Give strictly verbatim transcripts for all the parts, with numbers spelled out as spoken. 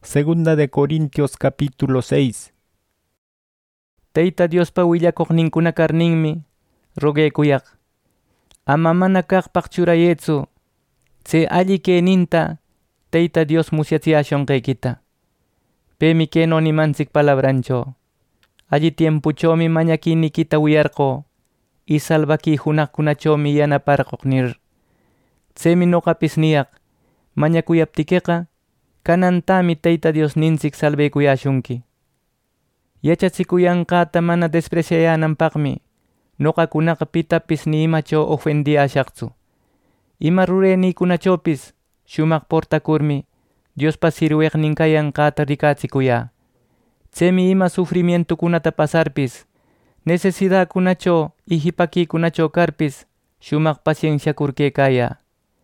Segunda de Corintios capítulo seis. Tayta Diospa willakuqninkuna karninmi roguekuyaq. Ama mana kaqpaq churayetsu tse alli kayninta Tayta Dios musyachiyashunqaykita. Pemi kayno nimanchik palabrancho: alli tiempuchomi mañakiynikita wiyarqu y salvaki hunaqkunachomi yanaparquq nir. Tsemi noqapis niyaq: mañakuyaptikiqa kanantami Tayta Diosninchik salvaykuyashunki. Yachachikuyanqata mana despreciayananpaqmi noqakunaqa pitapis ni imacho ofendiyashaqtsu. Ima ruraynikunachopis shumaq portakurmi Diospa sirweqnin kayanqata rikachikuya. Tsemi ima sufrimientukunata pasarpis, necesidadkunacho y hipakikunacho karpis shumaq pacienciakurkaykaya.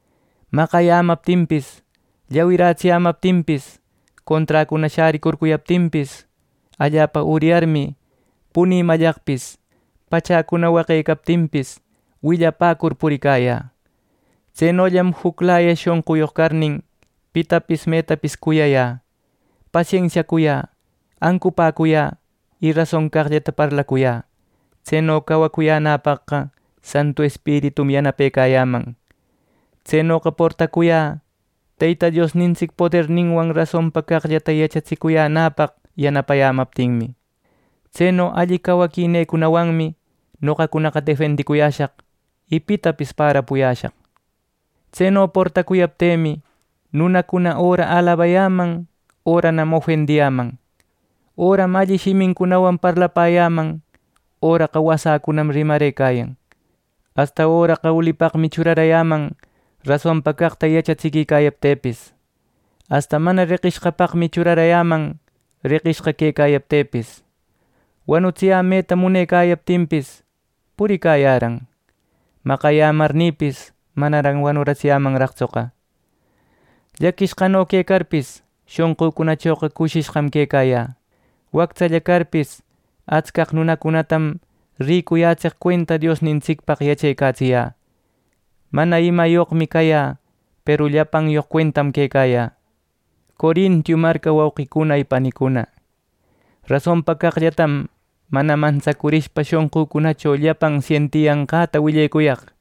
Maqayamaptinpis, llawirachiyamaptinpis, contrakuna sharikurkuyaptinpis, allapa uryarmi punimallaqpis, pachakuna waqaykaptinpis willapakur purikaya. Tsenollam huklaya shunquyuq karnin pitapis metapis kuyaya, pacienciakuya, ankupakuya y razon kaqllata parlakuya. Tseno kawakuyanapaqqa Santo Espiritum yanapaykayaman. Tsenoqa portakuya Tayta Diosninchik poderninwan razonpa kaqllata yachachikuyanapaq yanapayamaptinmi. Tseno alli kawakinaykunawanmi noqakunaqa defendikuyashaq y pitapis parapuyashaq. Tseno portakuyaptemi nunakuna ora alabayaman, oranam ofendiyaman. Oram alli shiminkunawan parlapayaman, oraqa wasakunam rimaraykayan. Hasta oraqa ulipaqmi churarayaman razonpa kaqta yachachikikayaptepis. Hasta mana riqishqapaqmi churarayaman riqishqa kaykayaptepis. Wanuchiyameta munaykayaptinpis purikayaran. Maqayamarnipis manaran wanurachiyamanraqchuqa. Llakishqano kaykarpis shunqukunachoqa kushishqam kaykaya. Wakchalla karpis achkaq nunakunatam rikuyachiq cuenta Diosninchikpaq yachaykachiya. Mana imayuqmi kaya, pero llapanyuq cuentam kaykaya. Corintio marca wawqikuna y panikuna, razonpa kaqllatam mana manchakurishpa shunqukunacho llapan sientiyanqata willaykuyaq.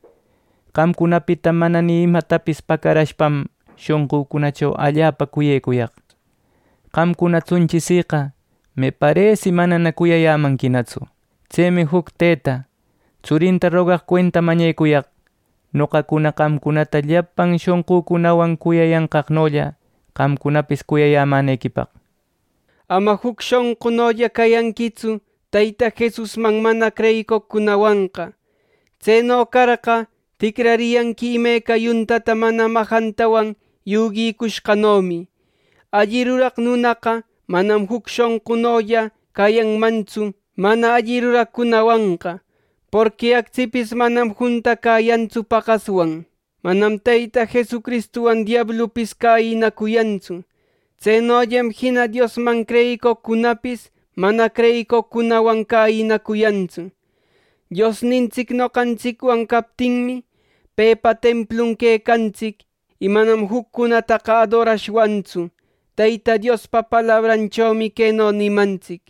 Qamkunapita mana ni imatapis pakarashpam shunqukunacho allapa kuyaykuyaq. Qamkuna chunchisiqa me parece manana kuyayamankinatsu. Tsemi huk tayta churinta rogaq cuenta mañaykuyaq. Noqakuna qamkunata llapan shunqukunawan kuyayanqaqnolla qamkunapis kuyayamanaykipaq. Ama huk shunqunolla kayankitsu Tayta Jesusman mana creykuqkunawanqa. Tseno karqa tikrariyanki imayka yuntata mana mahantawan yugikushqanomi. Alli ruraq nunaqa manam huk shunqunolla kayanmanchu mana alli ruraqkunawanqa. Porque akchipis manam junta kayantsu paqaswan. Manam Tayta Jesucristuwan diablupis kayinakuyanchu. Tsenollam hina Diosman creykuqkunapis mana creykuqkunawan kayinakuyanchu. Diosninchik noqanchikwan kaptinmi paypa templun kaykanchik y manam hukkunataqa adorashwanchu. Tayta Diospa palabranchomi kayno nimanchik: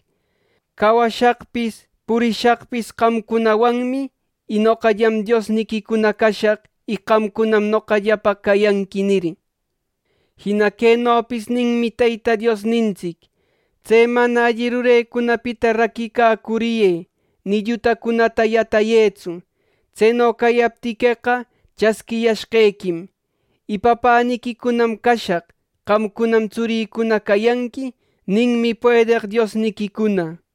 kawashaqpis purishaqpis qamkunawanmi y noqallam Diosnikikuna kashaq y qamkunam noqallapa kayanki niri. Hina kaynopis ninmi Tayta Diosninchik: tse mana alli ruraykunapita rakikakuriye, ni llutakunata yatayetsu. Tseno kayaptikiqa chaskiyashqaykim. Y papanikikunam kashaq, qamkunam churiykuna kayanki, ninmi puedeq Diosnikikuna.